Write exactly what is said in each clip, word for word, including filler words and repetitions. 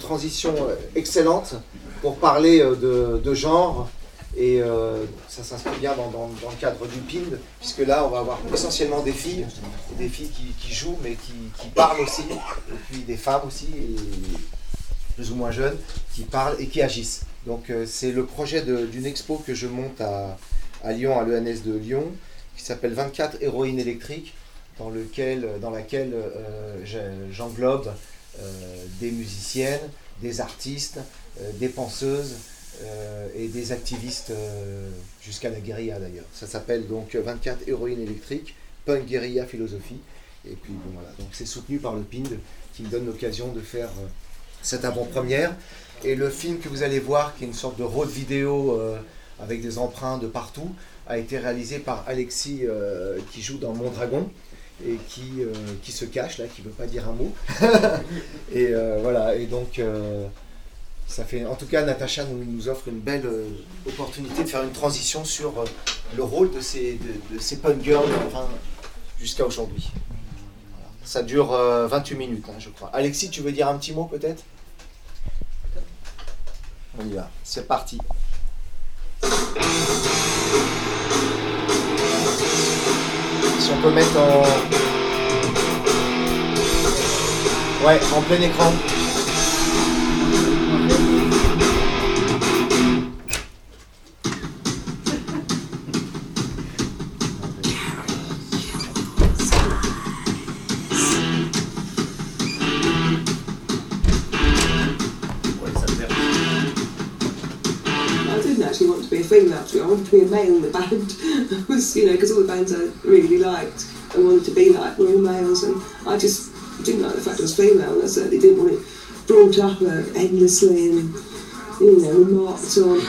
transition excellente pour parler de, de genre. Et euh, ça s'inscrit bien dans, dans, dans le cadre du P I N D, puisque là, on va avoir essentiellement des filles, des filles qui, qui jouent, mais qui, qui parlent aussi, et puis des femmes aussi, et plus ou moins jeunes, qui parlent et qui agissent. Donc euh, c'est le projet de, d'une expo que je monte à, à Lyon, à l'E N S de Lyon, qui s'appelle vingt-quatre héroïnes électriques, dans, lequel, dans laquelle euh, j'englobe euh, des musiciennes, des artistes, euh, des penseuses, Euh, et des activistes euh, jusqu'à la guérilla d'ailleurs. Ça s'appelle donc vingt-quatre héroïnes électriques, punk, guérilla, philosophie. Et puis bon, voilà, donc c'est soutenu par le P I N D qui me donne l'occasion de faire euh, cette avant-première. Et le film que vous allez voir, qui est une sorte de road vidéo euh, avec des emprunts de partout, a été réalisé par Alexis euh, qui joue dans Mondragon et qui, euh, qui se cache là, qui ne veut pas dire un mot. et euh, voilà, et donc euh, ça fait, en tout cas, Natacha nous, nous offre une belle euh, opportunité de faire une transition sur euh, le rôle de ces, de, de ces punk girls, enfin, jusqu'à aujourd'hui. Voilà. Ça dure euh, vingt-huit minutes, hein, je crois. Alexis, tu veux dire un petit mot peut-être ? On y va, c'est parti. Si on peut mettre en... Ouais, en plein écran. Female actually. I wanted to be a male in the band. I was, you know, because all the bands I really liked, I wanted to be like were all males, and I just didn't like the fact I was female, and I certainly didn't want it brought up uh, endlessly and, you know, remarked on.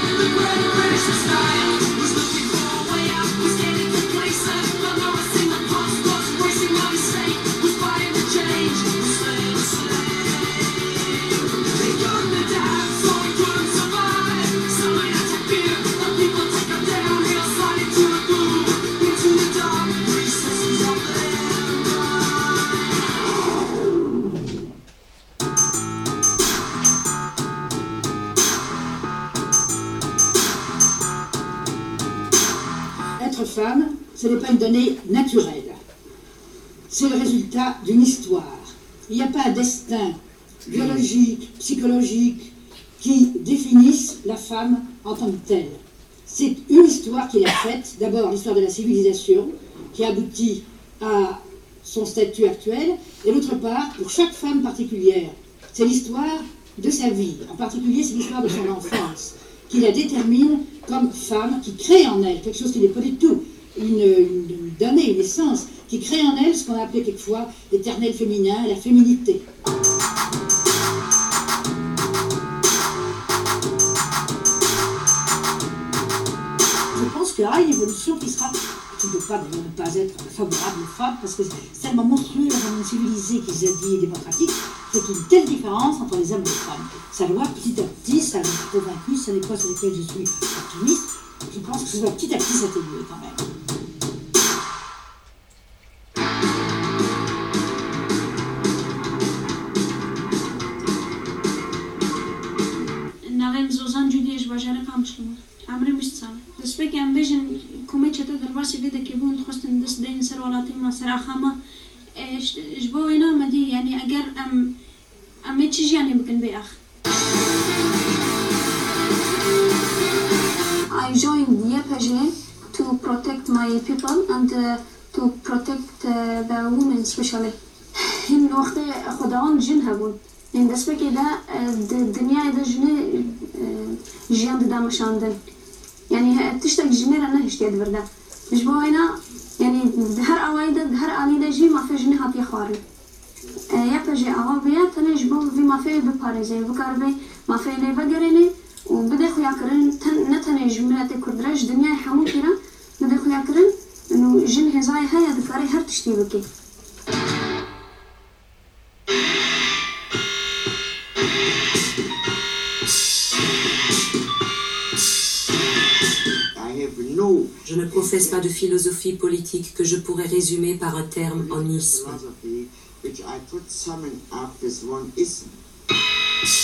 Femme, ce n'est pas une donnée naturelle. C'est le résultat d'une histoire. Il n'y a pas un destin biologique, psychologique qui définisse la femme en tant que telle. C'est une histoire qui est faite, d'abord l'histoire de la civilisation, qui aboutit à son statut actuel, et d'autre part, pour chaque femme particulière, c'est l'histoire de sa vie. En particulier, c'est l'histoire de son enfance, qui la détermine comme femme, qui crée en elle quelque chose qui n'est pas du tout une, une donnée, une essence, qui crée en elle ce qu'on a appelé quelquefois l'éternel féminin, la féminité. Je pense qu'il y aura une évolution qui sera, qui ne peut pas, ne pas être favorable aux femmes, parce que c'est tellement monstrueux dans un monde civilisé qui s'est dit démocratique, c'est une telle différence entre les hommes et les femmes. Ça doit petit à petit, ça m'a convaincu, c'est des points sur lesquels je suis optimiste, je pense que ça doit petit à petit s'atténuer quand même. عمري مش سنة دسبك أمبيجن كوميتش تقدر باسي بيدك يبون خستن دس دين سر ولا تيما سر خامة جبوينا مدي يعني أجر أم أم تشجي يعني بكن بأخ. I joined Y P G to protect my people and uh, to protect uh, the women especially. إن وقت خدعان جنها بون. إن دسبك ده الدنيا ده جن جيان ده مشاندن. يعني تشتغل جنير أنا هشتيت بردا مش بوينا يعني دهر أوايدا دهر عليدا جي ما في جنيه هاتي خاري يا بجي أوابيات أنا جبوا في ما في بباريزي بكاربي ما في لي بقريني وبدأ خويا كرن تن نتني جملة كردراج دنيا حمو كنا بدأ خويا كرن إنه جنيه زاي هاي ذكري هر تشتي بكي. Je ne professe pas de philosophie politique que je pourrais résumer par un terme en isme.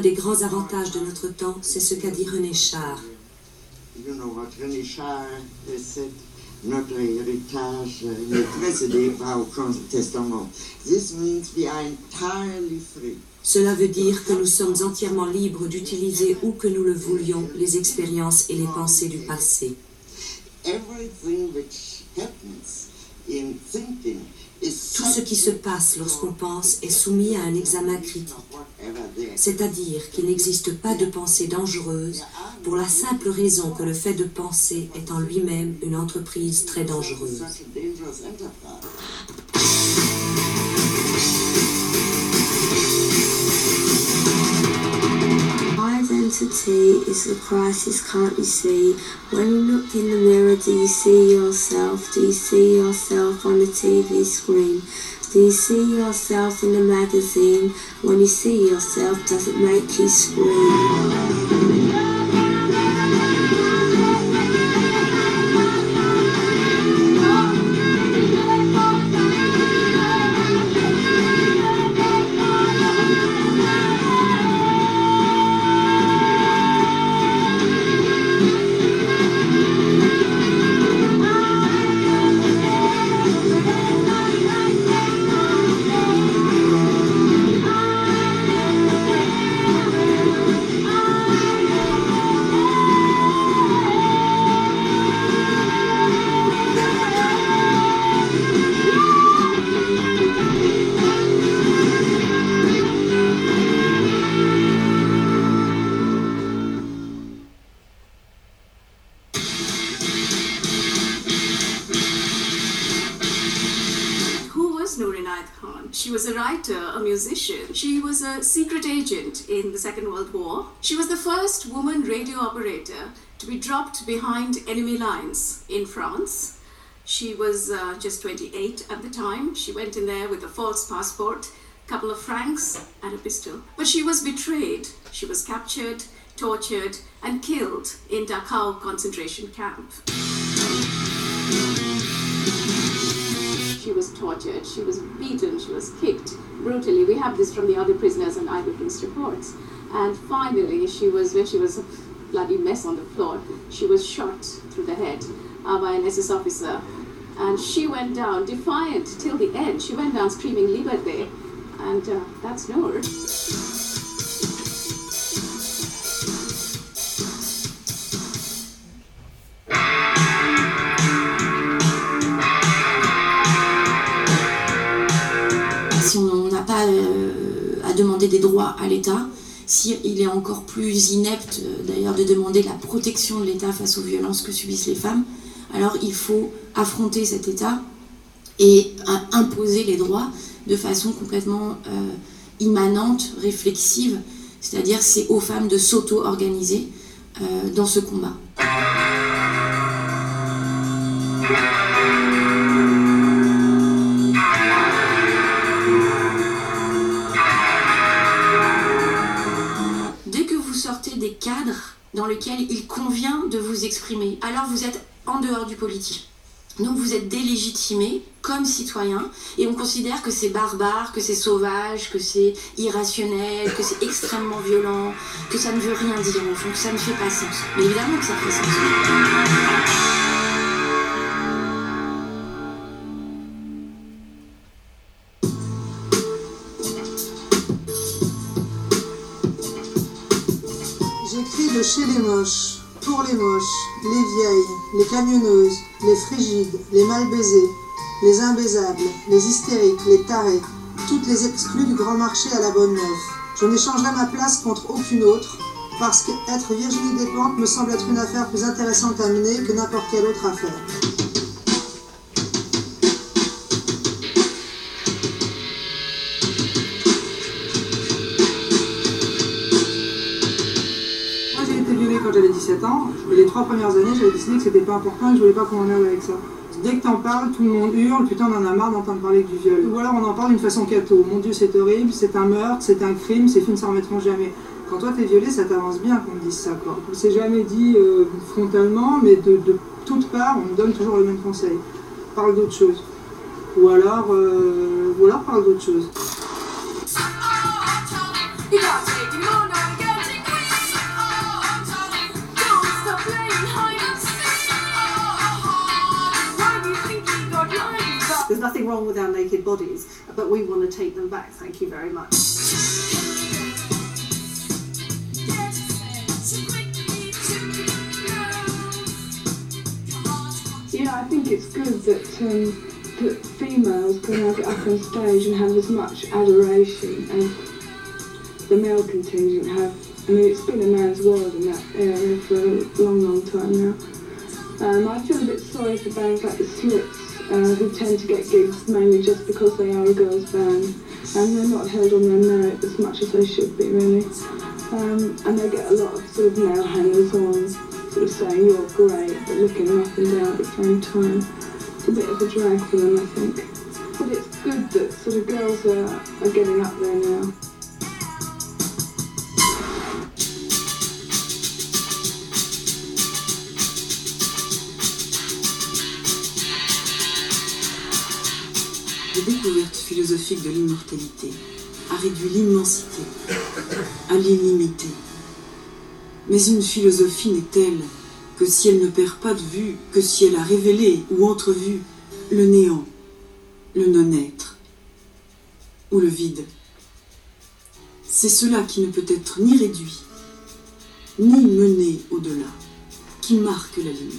des grands avantages de notre temps, c'est ce qu'a dit René Char. You know what René Char said? Notre héritage n'est précédé par aucun testament. This means we are entirely free. Cela veut dire que nous sommes entièrement libres d'utiliser où que nous le voulions les expériences et les pensées du passé. Everything which happens in thinking is Tout ce qui se passe lorsqu'on pense est soumis à un examen critique. C'est-à-dire qu'il n'existe pas de pensée dangereuse pour la simple raison que le fait de penser est en lui-même une entreprise très dangereuse. Identity is the crisis, can't you see? When you look in the mirror, do you see yourself? Do you see yourself on the T V screen? Do you see yourself in the magazine? When you see yourself, does it make you scream? She was a writer, a musician. She was a secret agent in the Second World War. She was the first woman radio operator to be dropped behind enemy lines in France. She was uh, just twenty-eight at the time. She went in there with a false passport, a couple of francs and a pistol. But she was betrayed. She was captured, tortured and killed in Dachau concentration camp. She was tortured, she was beaten, she was kicked brutally. We have this from the other prisoners and eyewitness reports. And finally, she was, when she was a bloody mess on the floor, she was shot through the head uh, by an S S officer. And she went down defiant till the end. She went down screaming Liberté. And uh, that's Noor. Si on n'a pas euh, à demander des droits à l'État, si il est encore plus inepte euh, d'ailleurs de demander la protection de l'État face aux violences que subissent les femmes, alors il faut affronter cet État et euh, imposer les droits de façon complètement euh, immanente, réflexive, c'est-à-dire c'est aux femmes de s'auto-organiser euh, dans ce combat. Des cadres dans lesquels il convient de vous exprimer. Alors vous êtes en dehors du politique. Donc vous êtes délégitimé comme citoyen et on considère que c'est barbare, que c'est sauvage, que c'est irrationnel, que c'est extrêmement violent, que ça ne veut rien dire au fond, que ça ne fait pas sens. Mais évidemment que ça fait sens. J'écris de chez les moches, pour les moches, les vieilles, les camionneuses, les frigides, les mal baisées, les imbaisables, les hystériques, les tarés, toutes les exclues du grand marché à la bonne neuve. Je n'échangerai ma place contre aucune autre, parce qu'être Virginie Despentes me semble être une affaire plus intéressante à mener que n'importe quelle autre affaire. Quand j'avais dix-sept ans, et les trois premières années, j'avais décidé que c'était pas important et que je voulais pas qu'on en aille avec ça. Dès que t'en parles, tout le monde hurle, putain on en a marre d'entendre parler du viol. Ou alors on en parle d'une façon catho, mon Dieu c'est horrible, c'est un meurtre, c'est un crime, ces filles ne s'en remettront jamais. Quand toi t'es violé, ça t'avance bien qu'on me dise ça quoi. C'est jamais dit euh, frontalement, mais de, de toutes parts, on me donne toujours le même conseil. Parle d'autre chose. Ou alors, euh, ou alors parle d'autre chose. wrong with our naked bodies, but we want to take them back. Thank you very much. Yeah, I think it's good that um, that females can have it up on stage and have as much adoration as the male contingent have. I mean, it's been a man's world in that area for a long, long time now. Um, I feel a bit sorry for bands like the Slits, uh, who tend to get gigs mainly just because they are a girls' band, and they're not held on their merit as much as they should be, really. Um, and they get a lot of sort of male hangers-on, sort of saying you're great, but looking them up and down at the same time. It's a bit of a drag for them, I think. But it's good that sort of girls are, are getting up there now. La découverte philosophique de l'immortalité a réduit l'immensité à l'illimité. Mais une philosophie n'est telle que si elle ne perd pas de vue, que si elle a révélé ou entrevu le néant, le non-être ou le vide. C'est cela qui ne peut être ni réduit, ni mené au-delà, qui marque la limite.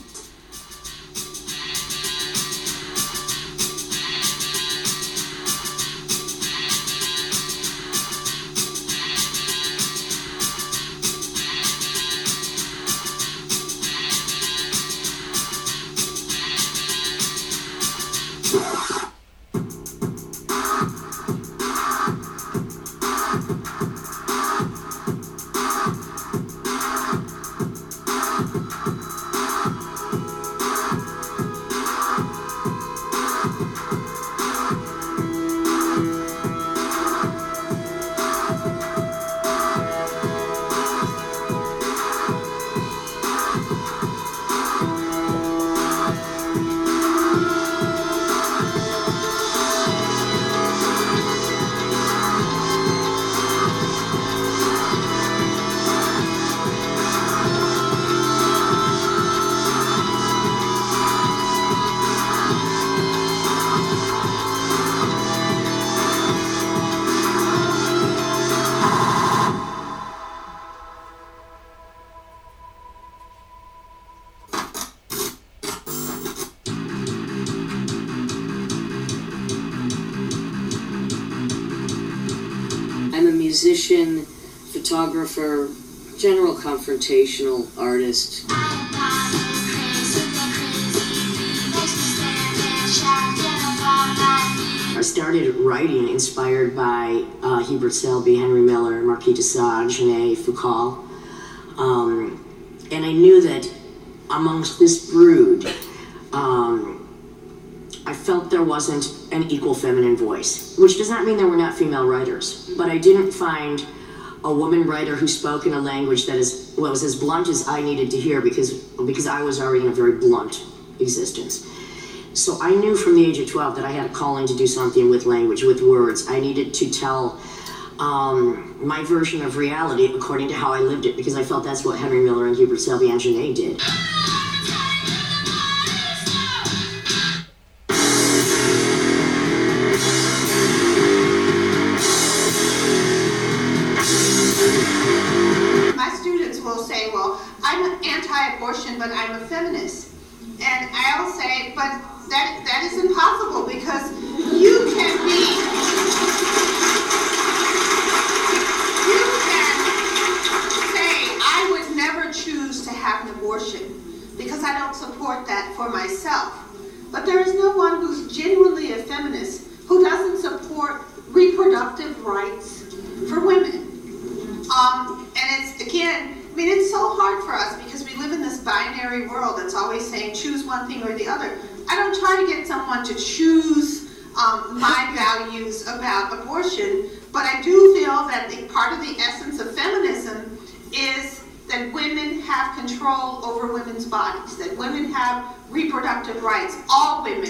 Musician, photographer, general confrontational artist. I started writing inspired by uh, Hubert Selby, Henry Miller, Marquis de Sade, Genet, Foucault. Um, and I knew that amongst this brood, um, I felt there wasn't an equal feminine voice, which does not mean there were not female writers, but I didn't find a woman writer who spoke in a language that is, well, was as blunt as I needed to hear because, because I was already in a very blunt existence. So I knew from the age of twelve that I had a calling to do something with language, with words. I needed to tell um, my version of reality according to how I lived it, because I felt that's what Henry Miller and Hubert Selby and Genet did. Anti-abortion, but I'm a feminist. And I'll say, but that that is impossible, because you can be, you can say, I would never choose to have an abortion because I don't support that for myself. But there is no one who's genuinely a feminist who doesn't support reproductive rights for women. Um, and it's, again, I mean, it's so hard for us because we live in this binary world that's always saying choose one thing or the other. I don't try to get someone to choose um, my values about abortion, but I do feel that the part of the essence of feminism is that women have control over women's bodies, that women have reproductive rights, all women.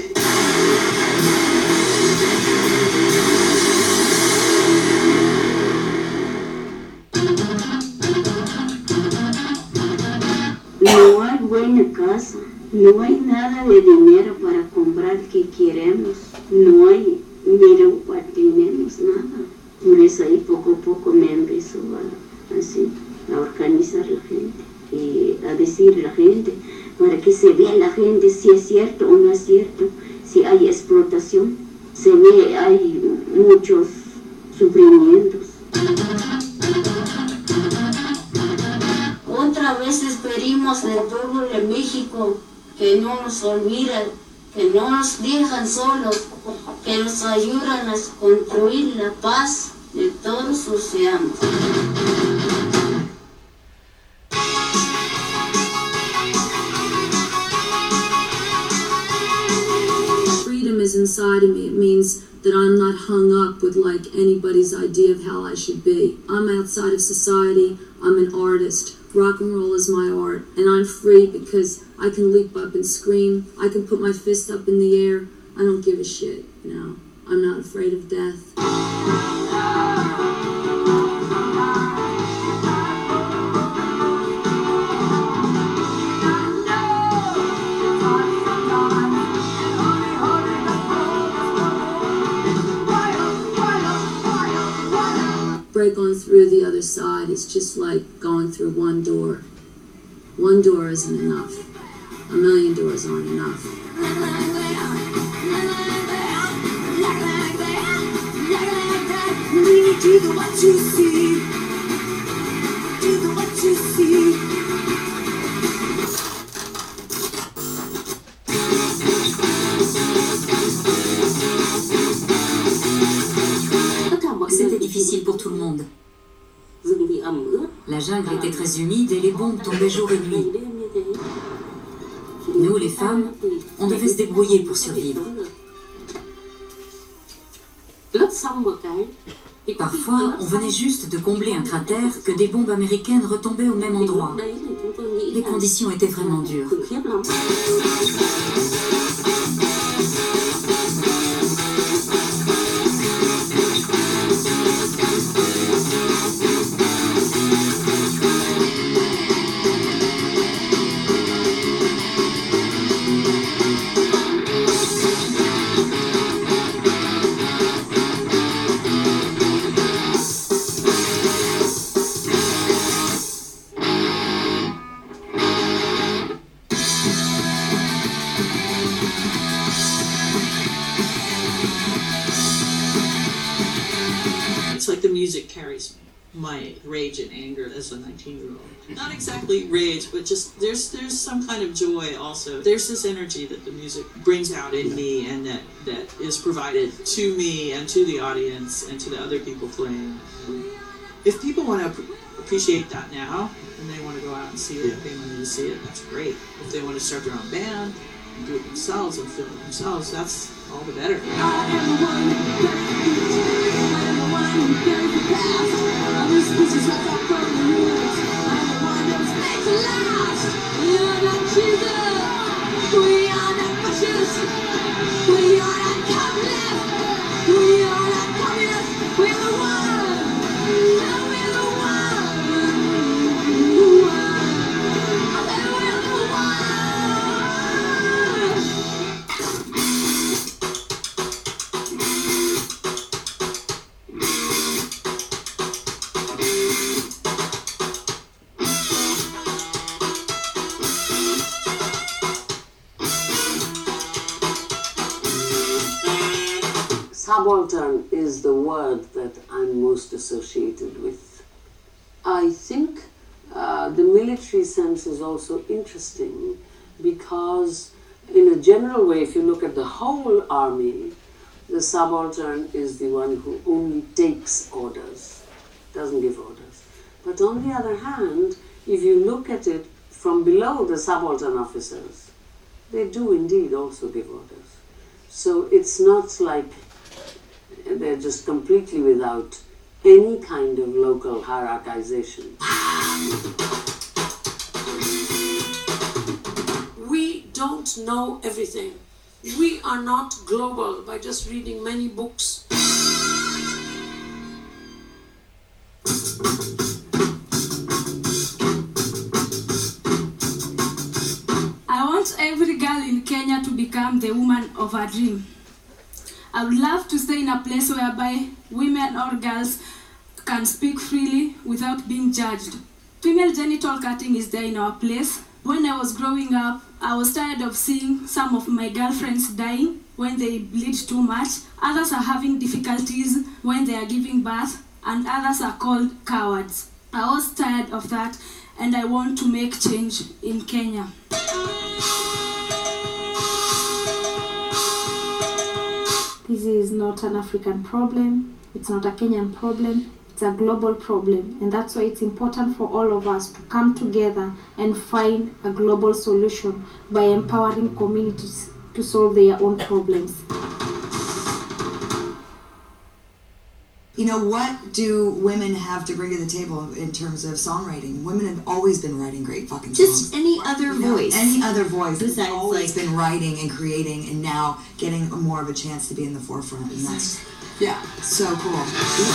No hay buena casa, no hay nada de dinero para comprar que queremos, no hay, pero tenemos nada. Por eso ahí poco a poco me empezó a, así, a organizar la gente y a decir a la gente, para que se vea la gente si es cierto o no es cierto, si hay explotación, se ve, hay muchos sufrimientos. Otra vez pedimos al pueblo de México que no nos olviden, que no nos dejan solos, que nos ayudan a construir la paz de todos los océanos. Freedom is inside of me. It means that I'm not hung up with like anybody's idea of how I should be. I'm outside of society. I'm an artist. Rock and roll is my art, and I'm free because I can leap up and scream. I can put my fist up in the air. I don't give a shit, you know. I'm not afraid of death. Break on through the other side is just like going through one door. One door isn't enough. A million doors aren't enough. Do the what you see. Do the what you see. C'était difficile pour tout le monde. La jungle était très humide et les bombes tombaient jour et nuit. Nous, les femmes, on devait se débrouiller pour survivre. Parfois, on venait juste de combler un cratère que des bombes américaines retombaient au même endroit. Les conditions étaient vraiment dures. Music carries my rage and anger as a nineteen-year-old. Not exactly rage, but just there's there's some kind of joy also. There's this energy that the music brings out in me and that, that is provided to me and to the audience and to the other people playing. If people want to appreciate that now and they want to go out and see it, pay money to see it, that's great. If they want to start their own band and do it themselves and film it themselves, that's all the better. Subaltern is the word that I'm most associated with. I think uh, the military sense is also interesting because in a general way, if you look at the whole army, the subaltern is the one who only takes orders, doesn't give orders. But on the other hand, if you look at it from below the subaltern officers, they do indeed also give orders. So it's not like they're just completely without any kind of local hierarchization. We don't know everything. We are not global by just reading many books. I want every girl in Kenya to become the woman of her dream. I would love to stay in a place whereby women or girls can speak freely without being judged. Female genital cutting is there in our place. When I was growing up, I was tired of seeing some of my girlfriends dying when they bleed too much. Others are having difficulties when they are giving birth, and others are called cowards. I was tired of that, and I want to make change in Kenya. This is not an African problem, it's not a Kenyan problem, it's a global problem, and that's why it's important for all of us to come together and find a global solution by empowering communities to solve their own problems. You know, what do women have to bring to the table in terms of songwriting? Women have always been writing great fucking songs. Just any other You know, voice. any other voice. They've Besides, always like- been writing and creating and now getting more of a chance to be in the forefront. And that's, yeah, so cool.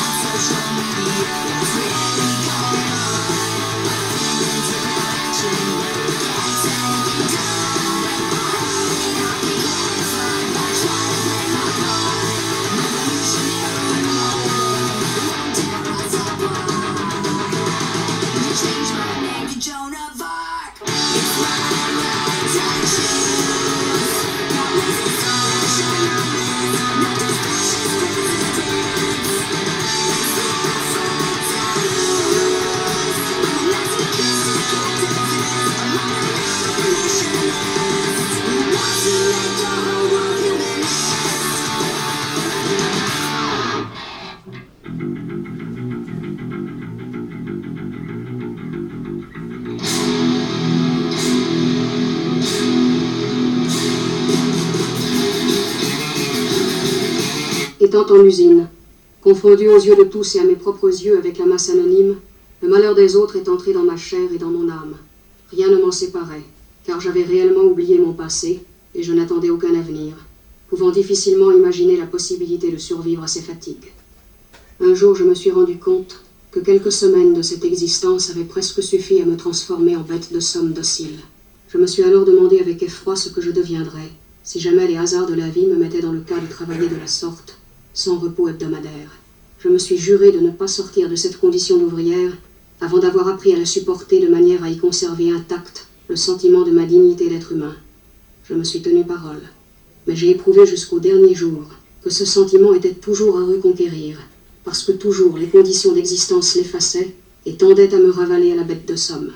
Étant en usine, confondu aux yeux de tous et à mes propres yeux avec la masse anonyme, le malheur des autres est entré dans ma chair et dans mon âme. Rien ne m'en séparait, car j'avais réellement oublié mon passé et je n'attendais aucun avenir, pouvant difficilement imaginer la possibilité de survivre à ces fatigues. Un jour, je me suis rendu compte que quelques semaines de cette existence avaient presque suffi à me transformer en bête de somme docile. Je me suis alors demandé avec effroi ce que je deviendrais, si jamais les hasards de la vie me mettaient dans le cas de travailler de la sorte, sans repos hebdomadaire. Je me suis juré de ne pas sortir de cette condition d'ouvrière avant d'avoir appris à la supporter de manière à y conserver intact le sentiment de ma dignité d'être humain. Je me suis tenu parole, mais j'ai éprouvé jusqu'au dernier jour que ce sentiment était toujours à reconquérir, parce que toujours les conditions d'existence l'effaçaient et tendaient à me ravaler à la bête de somme.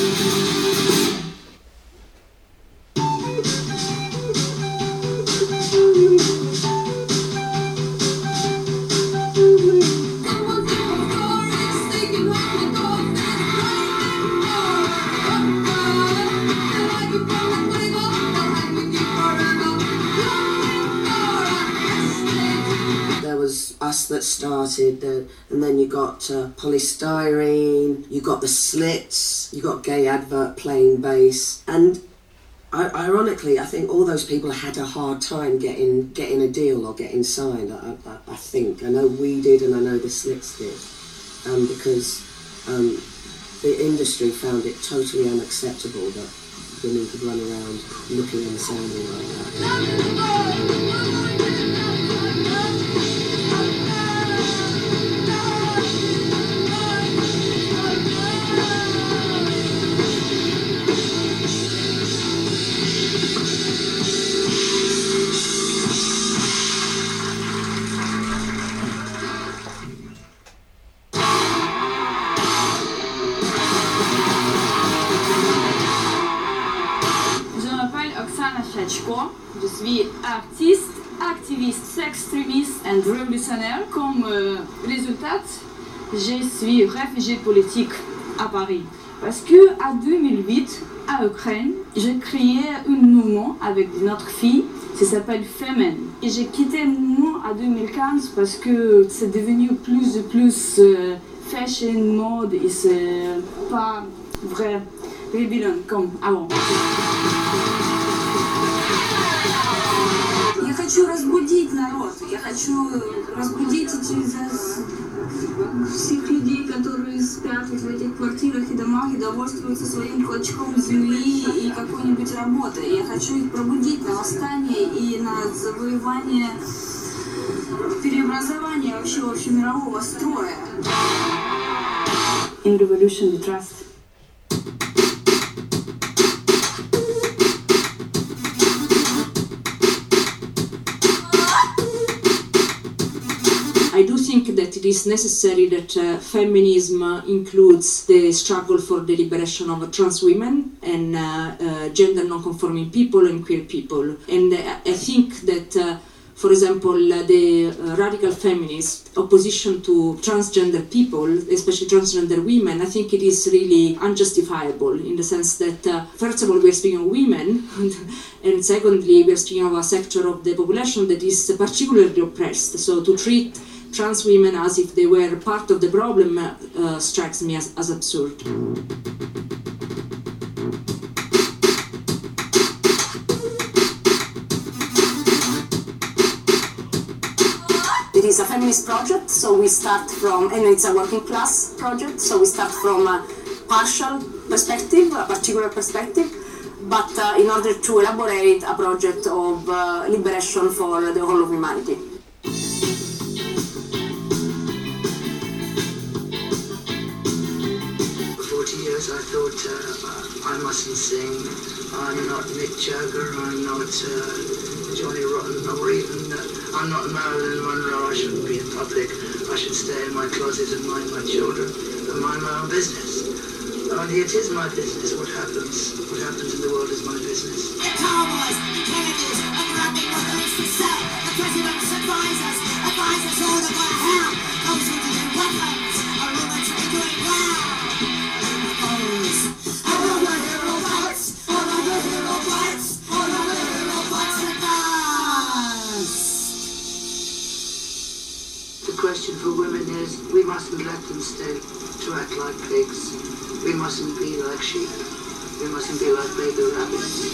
Us that started, uh, and then you got uh, polystyrene, you got the Slits, you got Gay Advert playing bass, and I, ironically, I think all those people had a hard time getting getting a deal or getting signed. I, I, I think I know we did, and I know the Slits did, um, because um, the industry found it totally unacceptable that women could run around looking and sounding like that. Je suis artiste, activiste, extrémiste et révolutionnaire. Comme euh, résultat, je suis réfugiée politique à Paris. Parce que en deux mille huit, à Ukraine, j'ai créé un mouvement avec notre fille qui s'appelle Femen. Et j'ai quitté le mouvement en deux mille quinze parce que c'est devenu plus et plus euh, fashion, mode et c'est pas vrai rébellion comme avant. Я хочу разбудить народ, я хочу разбудить всех людей, которые спят вот в этих квартирах и домах и довольствуются своим клочком земли и какой-нибудь работой. Я хочу их пробудить на восстание и на завоевание Преобразование вообще общемирового строя. In revolution we trust. I do think that it is necessary that uh, feminism uh, includes the struggle for the liberation of trans women and uh, uh, gender non-conforming people and queer people. And uh, I think that, uh, for example, uh, the uh, radical feminist opposition to transgender people, especially transgender women, I think it is really unjustifiable in the sense that, uh, first of all, we are speaking of women, and secondly, we are speaking of a sector of the population that is particularly oppressed. So to treat trans women as if they were part of the problem uh, strikes me as, as absurd. It is a feminist project, so we start from, and it's a working class project, so we start from a partial perspective, a particular perspective, but uh, in order to elaborate a project of uh, liberation for the whole of humanity. I thought uh, I mustn't sing. I'm not Mick Jagger, I'm not uh, Johnny Rotten, or even uh, I'm not Marilyn Monroe. I shouldn't be in public. I should stay in my closet and mind my children and mind my own business. Only it is my business. What happens, what happens in the world is my business. The cowboys, the Kennedys, and grabbing what there is to sell. The president's advisors, advisors all the way hell. Those who do weapons are rumored to be doing well. The question for women is, we mustn't let them stay to act like pigs. We mustn't be like sheep. We mustn't be like baby rabbits.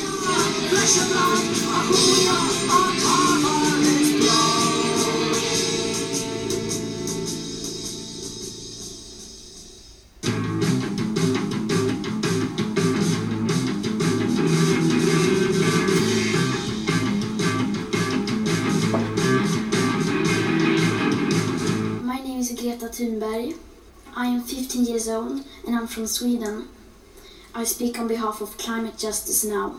Greta Thunberg. I am fifteen years old and I'm from Sweden. I speak on behalf of Climate Justice Now.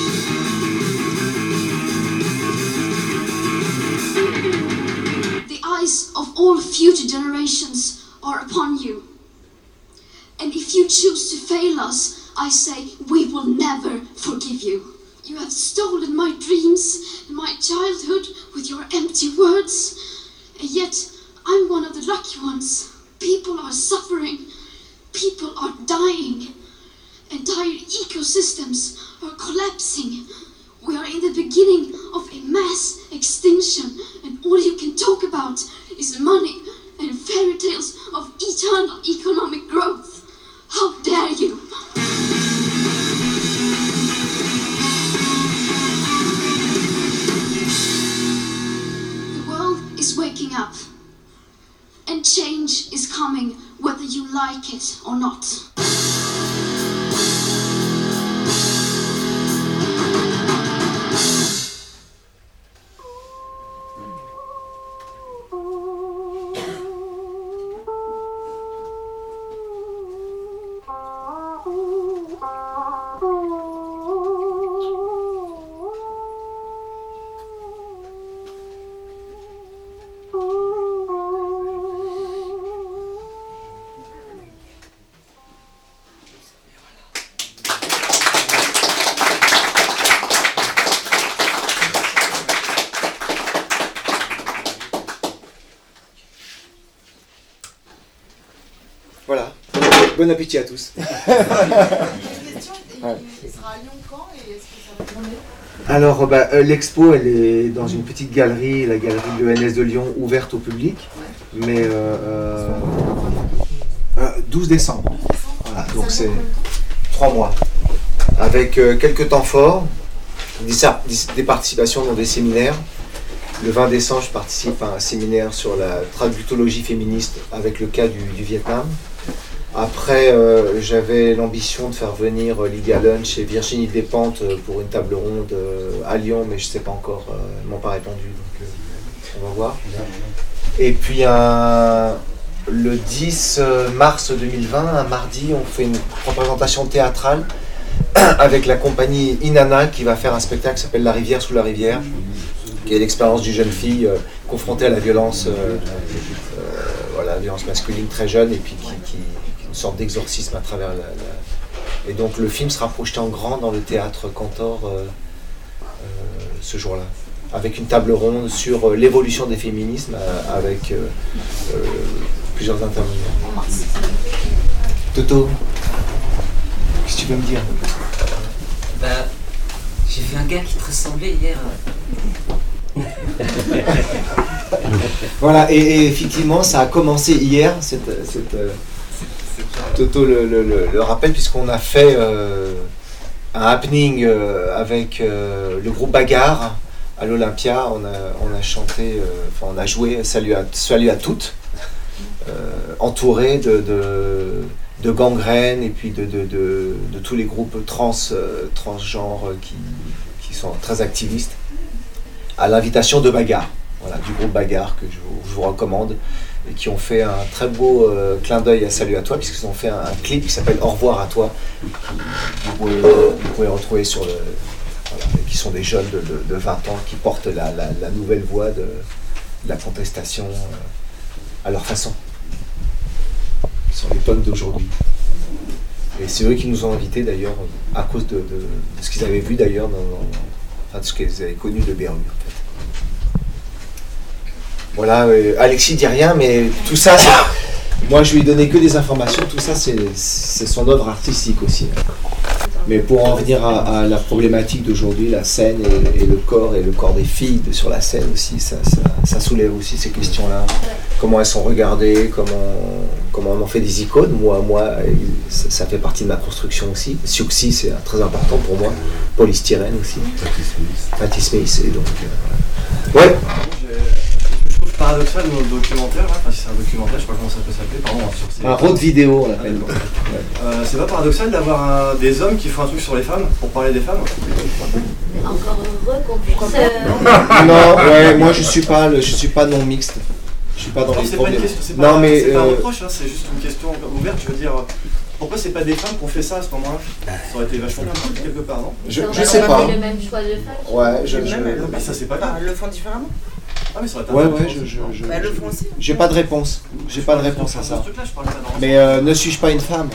The eyes of all future generations are upon you. And if you choose to fail us, I say we will never forgive you. You have stolen my dreams and my childhood with your empty words, and yet I'm one of the lucky ones. People are suffering. People are dying. Entire ecosystems are collapsing. We are in the beginning of a mass extinction, and all you can talk about is money and fairy tales of eternal economic growth. How dare you! The world is waking up. And change is coming, whether you like it or not. Voilà. Bon appétit à tous. Alors, bah, euh, l'expo, elle est dans une petite galerie, la galerie de l'E N S de Lyon, ouverte au public, mais euh, euh, douze décembre. Voilà, donc c'est trois mois, avec euh, quelques temps forts, des, des participations dans des séminaires. Le vingt décembre, je participe à un séminaire sur la traductologie féministe avec le cas du, du Vietnam. Après, euh, j'avais l'ambition de faire venir Lydia Lunch et Virginie Despentes pour une table ronde euh, à Lyon, mais je ne sais pas encore, euh, elles ne m'ont pas répondu. Donc, euh, On va voir. Et puis un, le dix mars deux mille vingt, un mardi, on fait une représentation théâtrale avec la compagnie Inanna qui va faire un spectacle qui s'appelle La rivière sous la rivière, qui est l'expérience d'une jeune fille euh, confrontée à la violence, euh, euh, voilà, la violence masculine très jeune, et puis qui, qui, qui une sorte d'exorcisme à travers la, la... Et donc le film sera projeté en grand dans le théâtre Cantor euh, euh, ce jour-là, avec une table ronde sur euh, l'évolution des féminismes, euh, avec euh, euh, plusieurs intervenants. Toto, qu'est-ce que tu veux me dire? Bah, j'ai vu un gars qui te ressemblait hier. Voilà, et, et effectivement, ça a commencé hier, cette, cette, euh, Toto le, le, le, le rappelle, puisqu'on a fait euh, un happening euh, avec euh, le groupe Bagarre à l'Olympia. On a, on a chanté, euh, enfin on a joué Salut à, Salut à toutes, euh, entouré de, de, de Gangrène et puis de, de, de, de tous les groupes trans, euh, transgenres qui, qui sont très activistes, à l'invitation de Bagarre, voilà, du groupe Bagarre que je vous, je vous recommande, et qui ont fait un très beau euh, clin d'œil à Salut à toi, puisqu'ils ont fait un, un clip qui s'appelle Au revoir à toi, vous pouvez, vous pouvez retrouver sur le... Voilà, et qui sont des jeunes de, de, de vingt ans qui portent la, la, la nouvelle voie de, de la contestation euh, à leur façon. Ils sont les tonnes d'aujourd'hui. Et c'est eux qui nous ont invités d'ailleurs, à cause de, de, de ce qu'ils avaient vu d'ailleurs, dans, dans, enfin de ce qu'ils avaient connu de Beru en fait. Voilà, euh, Alexis dit rien, mais tout ça, c'est, moi je lui ai donné que des informations, tout ça c'est, c'est son œuvre artistique aussi. Mais pour en venir à, à la problématique d'aujourd'hui, la scène et, et le corps, et le corps des filles de, sur la scène aussi, ça, ça, ça soulève aussi ces questions-là. Comment elles sont regardées, comment, comment on en fait des icônes. Moi, moi ça, ça fait partie de ma construction aussi. Siouxsie, c'est très important pour moi. Polystyrène aussi. Patti Smith. Et donc, euh, ouais. Je trouve paradoxal dans le documentaire, là, enfin si c'est un documentaire, je sais pas comment ça peut s'appeler, pardon, sur ces... Un road vidéo, on l'appelle. Euh, c'est pas paradoxal d'avoir un, des hommes qui font un truc sur les femmes, pour parler des femmes? Encore heureux qu'on puisse... Euh... Non, ouais, moi je suis pas, le, je suis pas non mixte. Je suis pas dans non, les c'est problèmes. Pas une question, c'est non pas, mais c'est euh... pas un reproche, hein, c'est juste une question ouverte, je veux dire... Pourquoi c'est pas des femmes qui ont fait ça à ce moment-là? Ça aurait été vachement plus cool quelque part, non? Je, je sais pas. Le même choix de femmes. Ouais, je... je... je... Non, mais ça c'est pas grave. Elles le font différemment? Ah mais ça aurait été ouais, ouais, je, je, je, bah, elles le font aussi. J'ai pas de réponse. J'ai pas de réponse à ça. Ce truc-là, je parle pas dans mais euh, ne suis-je pas une femme?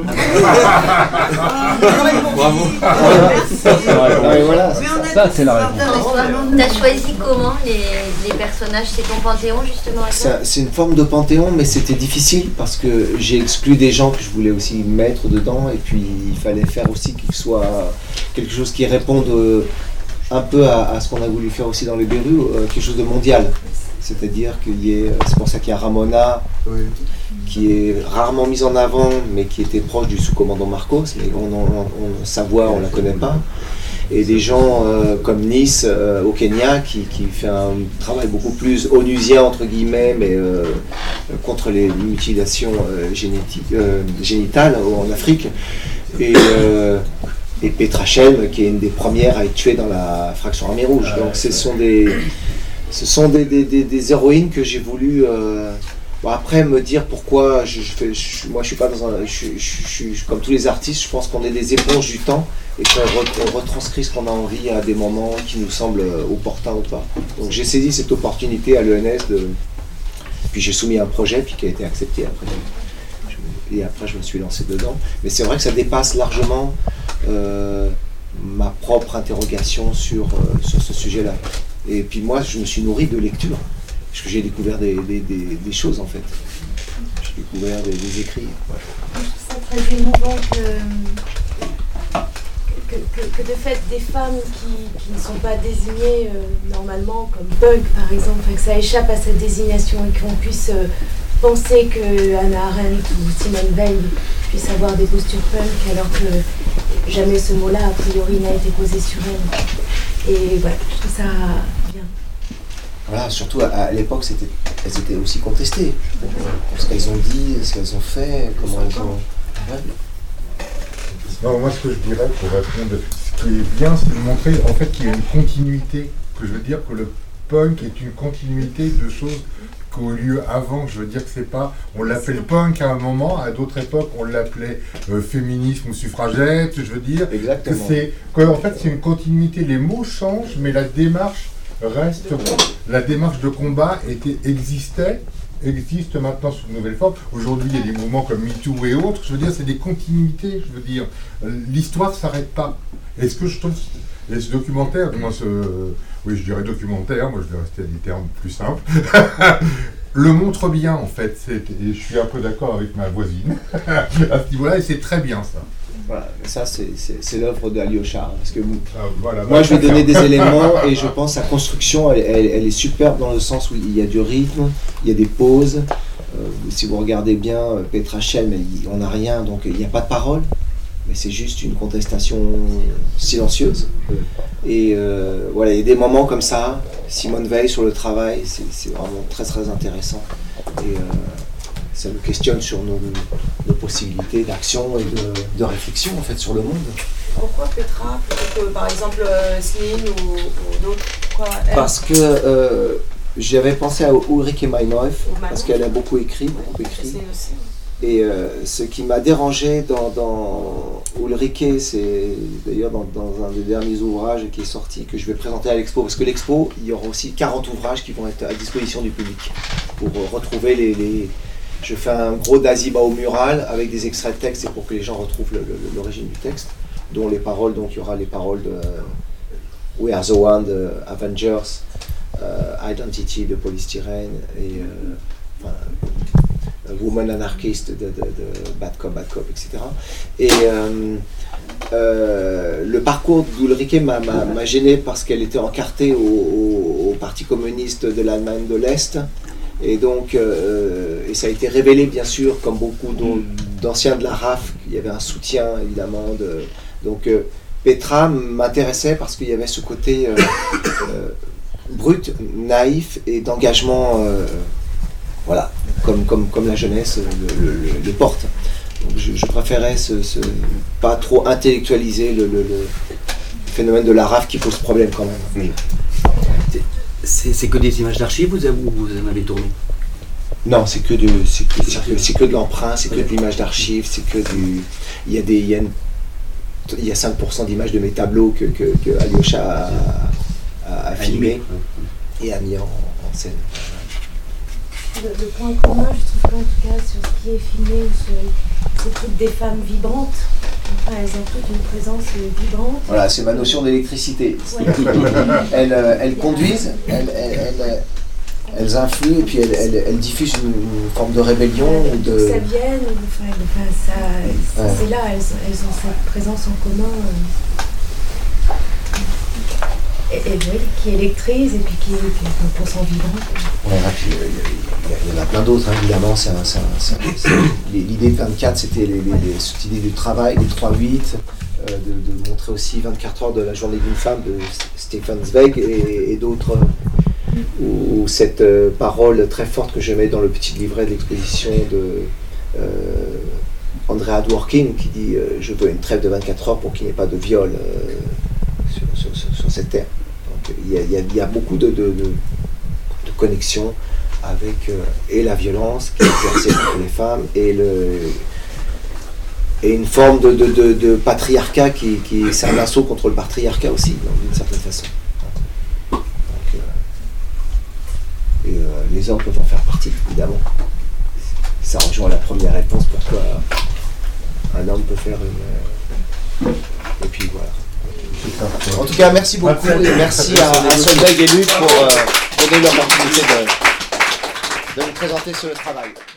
Bravo. Non, mais voilà. Ça, c'est la réponse. T'as choisi comment les, les personnages? C'est ton panthéon justement à toi? C'est une forme de panthéon, mais c'était difficile parce que j'ai exclu des gens que je voulais aussi mettre dedans, et puis il fallait faire aussi qu'il soit quelque chose qui réponde euh, un peu à, à ce qu'on a voulu faire aussi dans les Beru, euh, quelque chose de mondial. C'est-à-dire qu'il y ait, c'est pour ça qu'il y a Ramona, oui, qui est rarement mise en avant, mais qui était proche du sous-commandant Marcos, mais on, on, on, sa voix, on la connaît pas. Et des gens euh, comme Nice euh, au Kenya, qui, qui fait un travail beaucoup plus onusien, entre guillemets, mais euh, contre les mutilations euh, génétiques, euh, génitales en Afrique. Et, euh, et Petra Shelm, qui est une des premières à être tuée dans la fraction Armée Rouge. Donc ce sont des, ce sont des, des, des, des héroïnes que j'ai voulu... Euh, bon, après, me dire pourquoi, je, je fais, je, moi je suis pas dans un... Je, je, je, comme tous les artistes, je pense qu'on est des éponges du temps et qu'on re, retranscrit ce qu'on a envie à des moments qui nous semblent opportuns ou pas. Donc j'ai saisi cette opportunité à l'E N S de... Puis j'ai soumis un projet puis qui a été accepté après. Et après je me suis lancé dedans. Mais c'est vrai que ça dépasse largement euh, ma propre interrogation sur, euh, sur ce sujet-là. Et puis moi je me suis nourri de lecture, parce que j'ai découvert des, des, des, des choses en fait. J'ai découvert des, des écrits. Ouais. Je trouve ça très émouvant que, que, que, que de fait des femmes qui, qui ne sont pas désignées euh, normalement comme punk par exemple, que ça échappe à cette désignation et qu'on puisse euh, penser que Hannah Arendt ou Simone Veil puissent avoir des postures punk alors que jamais ce mot-là a priori n'a été posé sur elles. Et voilà, je trouve ça bien. Voilà, surtout à, à l'époque, c'était, elles étaient aussi contestées. Ce qu'elles ont dit, ce qu'elles ont fait, comment elles ont... Ouais. Non, moi ce que je dirais pour répondre, ce qui est bien, c'est de montrer en fait qu'il y a une continuité, que je veux dire que le punk est une continuité de choses qui ont eu lieu avant. Je veux dire que c'est pas, on l'appelle punk à un moment, à d'autres époques on l'appelait euh, féminisme ou suffragette. Je veux dire Exactement. que c'est, que, en fait, c'est une continuité. Les mots changent, mais la démarche reste. La démarche de combat était existait. existe maintenant sous de nouvelles formes. Aujourd'hui, il y a des mouvements comme MeToo et autres. Je veux dire, c'est des continuités. Je veux dire, l'histoire ne s'arrête pas. Et ce que je trouve, et ce documentaire, du moins ce, oui, je dirais documentaire, moi je vais rester à des termes plus simples, le montre bien en fait. Et je suis un peu d'accord avec ma voisine à ce niveau-là, et c'est très bien ça. Voilà, ça c'est, c'est, c'est l'œuvre d'Alyosha. Parce que ah, voilà, moi je vais donner des éléments et je pense que la construction elle, elle, elle est superbe dans le sens où il y a du rythme, il y a des pauses. Euh, si vous regardez bien Petra Schelm, on n'a rien, donc il n'y a pas de parole, mais c'est juste une contestation silencieuse. Et euh, voilà, il y a des moments comme ça. Simone Weil sur le travail, c'est, c'est vraiment très très intéressant. Et, euh, ça nous questionne sur nos, nos possibilités d'action et de, de réflexion en fait sur le monde. Pourquoi Petra plutôt que par exemple euh, Céline ou, ou d'autres? Pourquoi elle? Parce que euh, j'avais pensé à Ulrike Meinhof, parce qu'elle a beaucoup écrit, beaucoup écrit. Et euh, ce qui m'a dérangé dans, dans Ulrike, c'est d'ailleurs dans, dans un des derniers ouvrages qui est sorti, que je vais présenter à l'expo, parce que l'expo, il y aura aussi quarante ouvrages qui vont être à disposition du public pour euh, retrouver les, les je fais un gros Daziba au mural avec des extraits de texte, c'est pour que les gens retrouvent le, le, l'origine du texte, dont les paroles, donc il y aura les paroles de uh, We Are the One de Avengers, uh, Identity de Polystyrene et uh, enfin, Woman Anarchist de, de, de Bad Cop, Bad Cop, et cetera. Et euh, euh, le parcours d'Ulrike m'a, m'a, m'a gêné parce qu'elle était encartée au, au, au Parti communiste de l'Allemagne de l'Est. Et donc, euh, et ça a été révélé bien sûr, comme beaucoup d'anciens de la R A F, il y avait un soutien évidemment. De, donc euh, Petra m'intéressait parce qu'il y avait ce côté euh, euh, brut, naïf et d'engagement, euh, voilà, comme, comme, comme la jeunesse le, le, le porte. Donc je, je préférais ce, ce, pas trop intellectualiser le, le, le phénomène de la R A F qui pose problème quand même. Mmh. C'est, c'est que des images d'archives ou vous, vous en avez tourné? Non, c'est que de, c'est que, c'est que, c'est que de l'emprunt, c'est que de l'image d'archives, c'est que du. Il y a des, il y a, une, il y a cinq pour cent d'images de mes tableaux que, que, que Alyosha a, a, a filmé et a mis en, en scène. Le, le point commun, je trouve qu'en tout cas, sur ce qui est filmé, c'est, c'est toutes des femmes vibrantes. Enfin, elles ont toutes une présence vibrante. Voilà, c'est ma notion d'électricité. Ouais. elles, euh, elles conduisent, elles, elles, elles, elles influent et puis elles, elles, elles diffusent une, une forme de rébellion. Ouais, de... Ça vienne, enfin, enfin, ça, ouais. C'est là, elles, elles ont cette présence en commun. Euh... Et, et, qui électrise et puis qui est cent pour cent vibrante. Ouais, puis, il y, y, y en a plein d'autres, hein, évidemment. C'est un, c'est un, c'est un, c'est, l'idée de vingt-quatre, c'était les, les, les, cette idée du travail, les trois huit, euh, de, de montrer aussi vingt-quatre heures de la journée d'une femme de Stefan Zweig et, et d'autres, ou, ou cette euh, parole très forte que je mets dans le petit livret d'exposition de euh, Andrea Dworkin qui dit euh, « Je veux une trêve de vingt-quatre heures pour qu'il n'y ait pas de viol euh, sur, sur, sur, sur cette terre ». Donc il y a, il y a, il y a beaucoup de, de, de, de connexions avec euh, et la violence qui est exercée contre les femmes et, le, et une forme de, de, de, de patriarcat qui, qui c'est un assaut contre le patriarcat aussi, d'une certaine façon. Donc, euh, et euh, les hommes peuvent en faire partie, évidemment. Ça rejoint la première réponse, pourquoi un homme peut faire une... Et puis voilà. En tout cas, merci beaucoup et merci à, à Solveig et Luc pour euh, donner l'opportunité de, de nous présenter sur le travail.